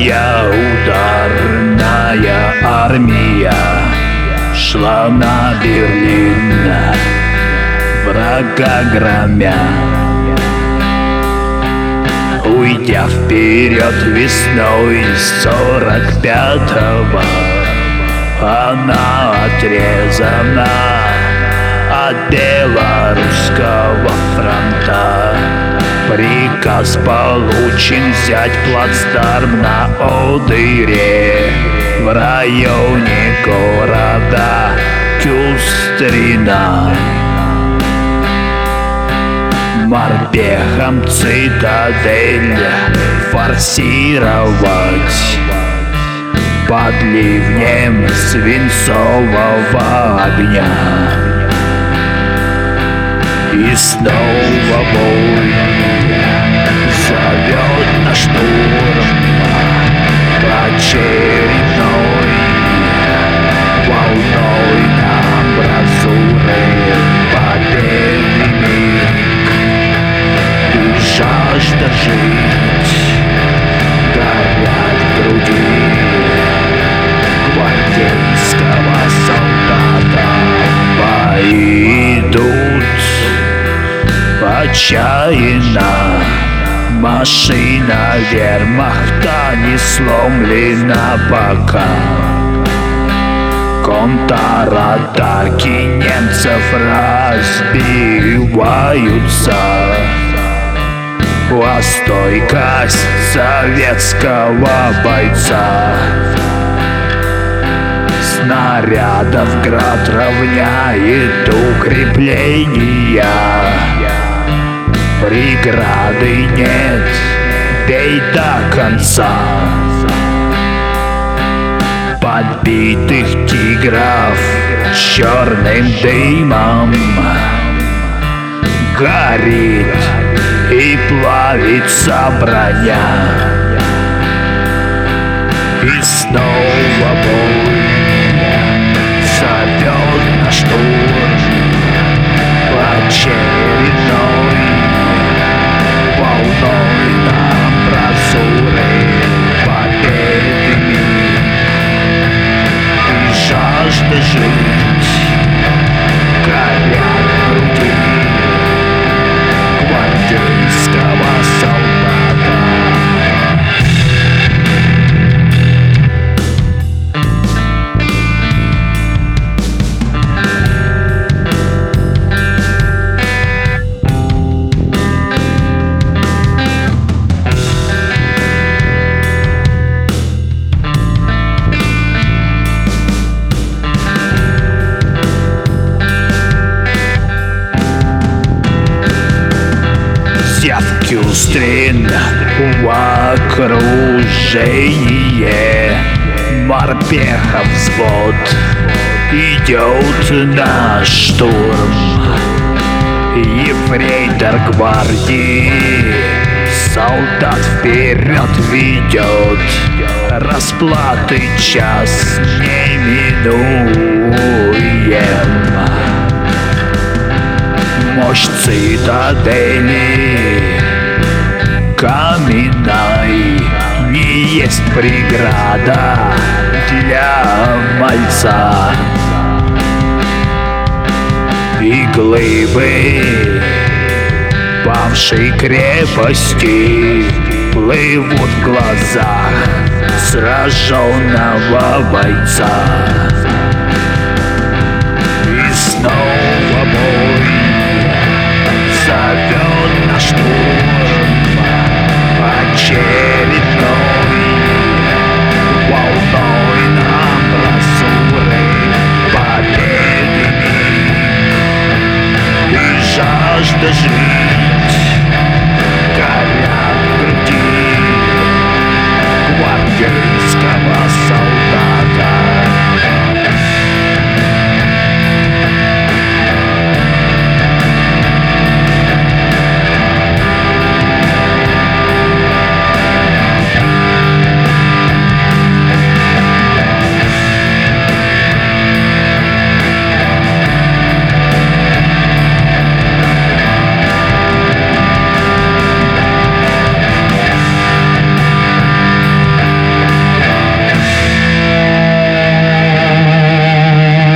Моя ударная армия шла на Берлин, врага громя. Уйдя вперед весной 45-го, она отрезана от Белорусского фронта. Приказ получен взять плацдарм на Одыре в районе города Кюстрина. Морпехом цитадель форсировать под ливнем свинцового огня. И снова бой зовет на штурм очередной волной амбразуры победы миг. И жажда жить горят в груди гвардейского солдата. Бои идут отчаянно, машина вермахта не сломлена пока. Контратаки немцев разбиваются, а стойкость советского бойца. Снарядов град равняет укрепления. Преграды нет, бей до конца. Подбитых тигров черным дымом горит и плавится броня. И снова бой зовет на штурм очередной волной амбразуры победы миг. И жажда жить горят в груди гвардейского солдата. Кюстрин в окружение, морпехов взвод идет на штурм. Ефрейтор гвардии солдат вперед ведет, расплаты час не минуем. Мощь цитадели каменной не есть преграда для мальца. И глыбы павшей крепости плывут в глазах сраженного бойца. И снова бой зовет на штурм очередной волной